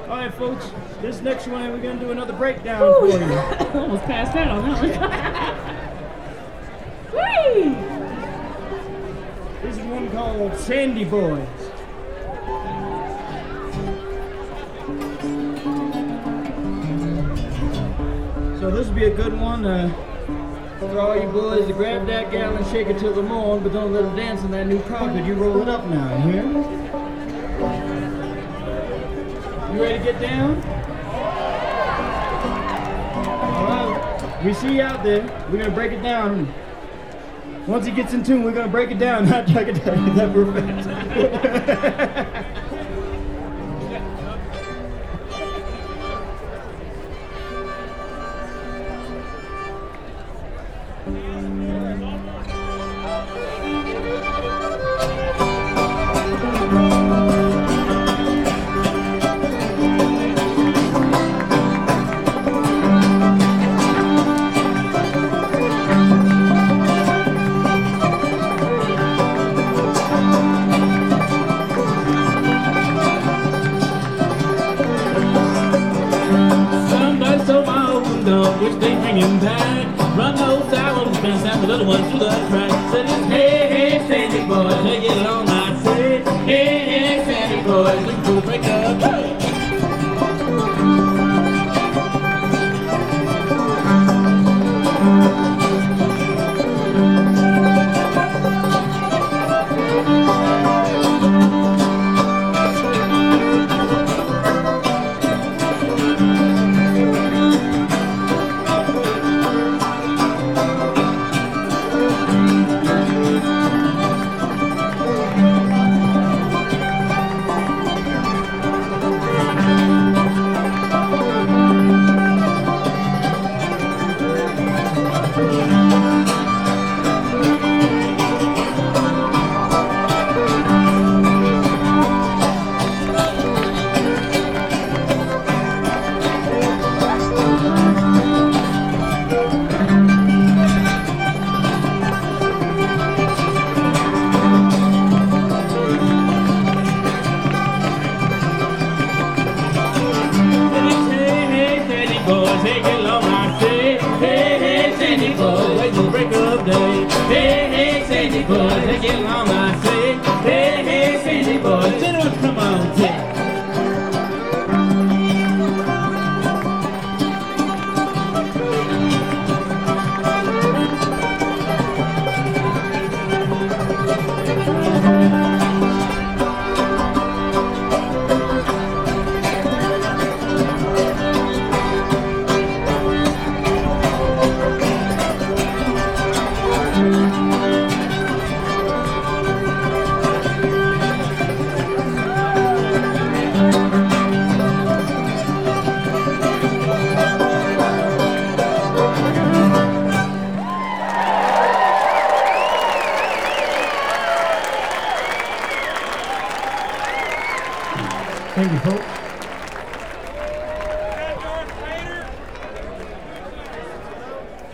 All right, folks, this next one, we're going to do another breakdown for you. Almost passed out on that one. Whee! This is one called Sandy Boys. So this will be a good one for all you boys to grab that gal and shake it till the morn, but don't let her dance on that new carpet. You roll it up now, you hear? You ready to get down? All right, we see you out there. We're gonna break it down. Once he gets in tune, we're gonna break it down, not check it down. That we're fast. Which they hanging back. Run those hours, fence out the little ones to the track. Said it's hey, hey, Sandy boys, they get along, I say. Hey, hey, Sandy boys, looking for the break up. Hey, get along, I say. Hey, hey, Sandy boys, wait till break of day. Hey, hey, Sandy boys, hey, get along, I say. Hey, hey, Sandy boys, gentlemen, come on, take. Thank you, folks.